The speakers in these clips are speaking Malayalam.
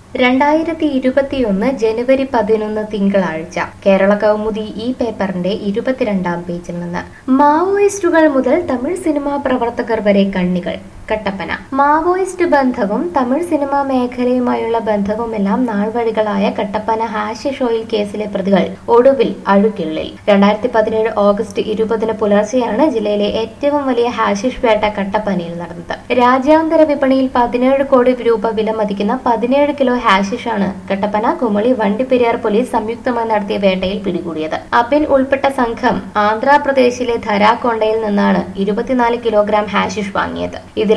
2021 ജനുവരി 11 തിങ്കളാഴ്ച കേരള കൗമുദി ഈ പേപ്പറിന്റെ 22-ാം പേജിൽ നിന്ന് മാവോയിസ്റ്റുകൾ മുതൽ തമിഴ് സിനിമാ പ്രവർത്തകർ വരെ കണ്ണികൾ കട്ടപ്പന. മാവോയിസ്റ്റ് ബന്ധവും തമിഴ് സിനിമാ മേഖലയുമായുള്ള ബന്ധവുമെല്ലാം നാൾവഴികളായ കട്ടപ്പന ഹാഷിഷ് ഓയിൽ കേസിലെ പ്രതികൾ ഒടുവിൽ അഴുകിള്ളിൽ. 2017 ഓഗസ്റ്റ് 20 പുലർച്ചെയാണ് ജില്ലയിലെ ഏറ്റവും വലിയ ഹാഷിഷ് വേട്ട കട്ടപ്പനയിൽ നടന്നത്. രാജ്യാന്തര വിപണിയിൽ 17 കോടി രൂപ വില മതിക്കുന്ന 17 കിലോ ഹാഷിഷാണ് കട്ടപ്പന, കുമളി, വണ്ടിപ്പെരിയാർ പോലീസ് സംയുക്തമായി നടത്തിയ വേട്ടയിൽ പിടികൂടിയത്. അബിൻ ഉൾപ്പെട്ട സംഘം ആന്ധ്രാപ്രദേശിലെ ധരാക്കൊണ്ടയിൽ നിന്നാണ് 24 കിലോഗ്രാം ഹാഷിഷ് വാങ്ങിയത്. ഇതിൽ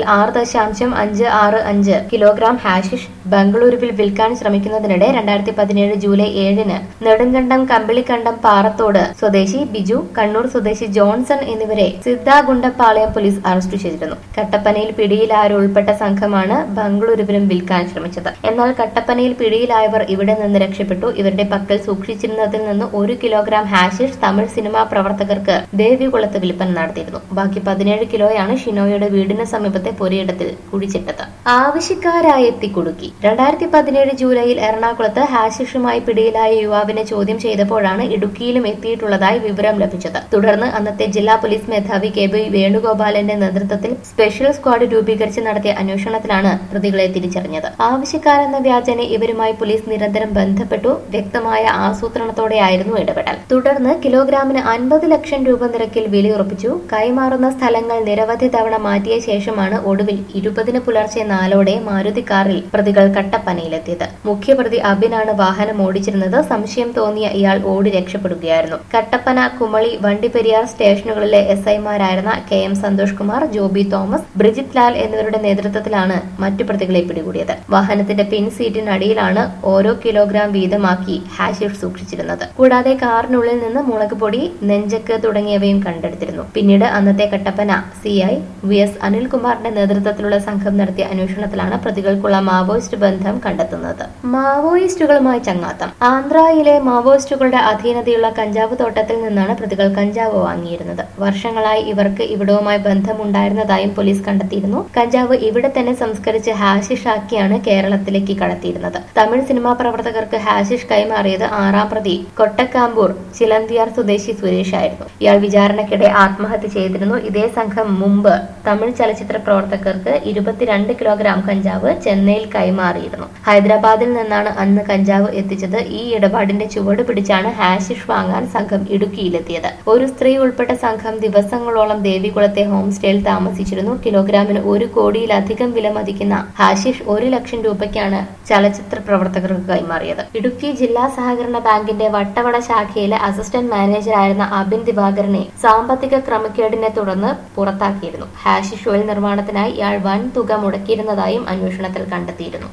6.565 കിലോഗ്രാം ഹാഷിഷ് ബംഗളൂരുവിൽ വിൽക്കാൻ ശ്രമിക്കുന്നതിനിടെ 2017 ജൂലൈ 7 നെടുങ്കണ്ടം കമ്പിളിക്കണ്ടം പാറത്തോട് സ്വദേശി ബിജു, കണ്ണൂർ സ്വദേശി ജോൺസൺ എന്നിവരെ സിദ്ധാഗുണ്ടപ്പാളയം പോലീസ് അറസ്റ്റ് ചെയ്തിരുന്നു. കട്ടപ്പനയിൽ പിടിയിലായവർ ഉൾപ്പെട്ട സംഘമാണ് ബംഗളൂരുവിലും വിൽക്കാൻ ശ്രമിച്ചത്. എന്നാൽ കട്ടപ്പനയിൽ പിടിയിലായവർ ഇവിടെ നിന്ന് രക്ഷപ്പെട്ടു. ഇവരുടെ പക്കൽ സൂക്ഷിച്ചിരുന്നതിൽ നിന്ന് 1 കിലോഗ്രാം ഹാഷിഷ് തമിഴ് സിനിമാ പ്രവർത്തകർക്ക് ദേവികുളത്ത് വിൽപ്പന നടത്തിയിരുന്നു. ബാക്കി 17 കിലോയാണ് ഷിനോയുടെ വീടിന് സമീപത്തെ പൊരിയിടത്തിൽ കുഴിച്ചിട്ടത്. ആവശ്യക്കാരായി എത്തി കുടുക്കി. 2017 ജൂലൈയിൽ എറണാകുളത്ത് ഹാഷിഷുമായി പിടിയിലായ യുവാവിനെ ചോദ്യം ചെയ്തപ്പോഴാണ് ഇടുക്കിയിലും എത്തിയിട്ടുള്ളതായി വിവരം ലഭിച്ചത്. തുടർന്ന് അന്നത്തെ ജില്ലാ പോലീസ് മേധാവി കെ.ബി. വേണുഗോപാലന്റെ നേതൃത്വത്തിൽ സ്പെഷ്യൽ സ്ക്വാഡ് രൂപീകരിച്ച് നടത്തിയ അന്വേഷണത്തിലാണ് പ്രതികളെ തിരിച്ചറിഞ്ഞത്. ആവശ്യക്കാരെന്ന വ്യാജേന ഇവരുമായി പോലീസ് നിരന്തരം ബന്ധപ്പെട്ടു. വ്യക്തമായ ആസൂത്രണത്തോടെയായിരുന്നു ഇടപെടൽ. തുടർന്ന് കിലോഗ്രാമിന് 50 ലക്ഷം രൂപ നിരക്കിൽ വിലയുറപ്പിച്ചു. കൈമാറുന്ന സ്ഥലങ്ങൾ നിരവധി തവണ മാറ്റിയ ശേഷമാണ് ഒടുവിൽ 20 പുലർച്ചെ 4 മാരുതി കാറിൽ പ്രതികൾ കട്ടപ്പനയിലെത്തിയത്. മുഖ്യപ്രതി അബിനാണ് വാഹനം ഓടിച്ചിരുന്നത്. സംശയം തോന്നിയ ഇയാൾ ഓടി രക്ഷപ്പെടുകയായിരുന്നു. കട്ടപ്പന, കുമളി, വണ്ടിപ്പെരിയാർ സ്റ്റേഷനുകളിലെ SI-മാരായിരുന്ന KM സന്തോഷ് കുമാർ, ജോബി തോമസ്, ബ്രിജിത് ലാൽ എന്നിവരുടെ നേതൃത്വത്തിലാണ് മറ്റു പ്രതികളെ പിടികൂടിയത്. വാഹനത്തിന്റെ പിൻ സീറ്റിനടിയിലാണ് ഓരോ കിലോഗ്രാം വീതമാക്കി ഹാഷിഷ് സൂക്ഷിച്ചിരുന്നത്. കൂടാതെ കാറിനുള്ളിൽ നിന്ന് മുളക് പൊടി, നെഞ്ചക്ക് തുടങ്ങിയവയും കണ്ടെടുത്തിരുന്നു. പിന്നീട് അന്നത്തെ കട്ടപ്പന CI VS അനിൽകുമാറിന്റെ നേതൃത്വത്തിലുള്ള സംഘം നടത്തിയ അന്വേഷണത്തിലാണ് പ്രതികൾക്കുള്ള മാവോയിസ്റ്റ് ബന്ധം കണ്ടെത്തുന്നത്. മാവോയിസ്റ്റുകളുമായി ചങ്ങാത്തം. ആന്ധ്രയിലെ മാവോയിസ്റ്റുകളുടെ അധീനതയുള്ള കഞ്ചാവ് തോട്ടത്തിൽ നിന്നാണ് പ്രതികൾ കഞ്ചാവ് വാങ്ങിയിരുന്നത്. വർഷങ്ങളായി ഇവർക്ക് ഇവിടവുമായി ബന്ധമുണ്ടായിരുന്നതായും പോലീസ് കണ്ടെത്തിയിരുന്നു. കഞ്ചാവ് ഇവിടെ തന്നെ സംസ്കരിച്ച് ഹാഷിഷ് ആക്കിയാണ് കേരളത്തിലേക്ക് കടത്തിയിരുന്നത്. തമിഴ് സിനിമാ പ്രവർത്തകർക്ക് ഹാഷിഷ് കൈമാറിയത് 6-ാം പ്രതി കൊട്ടക്കാമ്പൂർ ചിലന്തിയാർ സ്വദേശി സുരേഷ് ആയിരുന്നു. ഇയാൾ വിചാരണയ്ക്കിടെ ആത്മഹത്യ ചെയ്തിരുന്നു. ഇതേ സംഘം മുമ്പ് തമിഴ് ചലച്ചിത്ര പ്രവർത്തകർക്ക് 22 കിലോഗ്രാം കഞ്ചാവ് ചെന്നൈയിൽ കൈമാറിയിരുന്നു. ഹൈദരാബാദിൽ നിന്നാണ് അന്ന് കഞ്ചാവ് എത്തിച്ചത്. ഈ ഇടപാടിന്റെ ചുവട് പിടിച്ചാണ് ഹാഷിഷ് വാങ്ങാൻ സംഘം ഇടുക്കിയിലെത്തിയത്. ഒരു സ്ത്രീ ഉൾപ്പെട്ട സംഘം ദിവസങ്ങളോളം ദേവികുളത്തെ ഹോം സ്റ്റേയിൽ താമസിച്ചിരുന്നു. കിലോഗ്രാമിന് 1 കോടിയിലധികം വില മതിക്കുന്ന ഹാഷിഷ് 1 ലക്ഷം രൂപയ്ക്കാണ് ചലച്ചിത്ര പ്രവർത്തകർക്ക് കൈമാറിയത്. ഇടുക്കി ജില്ലാ സഹകരണ ബാങ്കിന്റെ വട്ടവട ശാഖയിലെ അസിസ്റ്റന്റ് മാനേജറായിരുന്ന അബിൻ ദിവാകരനെ സാമ്പത്തിക ക്രമക്കേടിനെ തുടർന്ന് പുറത്താക്കിയിരുന്നു. ഹാഷിഷ് ഓയിൽ നിർമ്മാണത്തിനായി ഇയാൾ വൻ തുക മുടക്കിയിരുന്നതായും അന്വേഷണത്തിൽ കണ്ടെത്തിയിരുന്നു.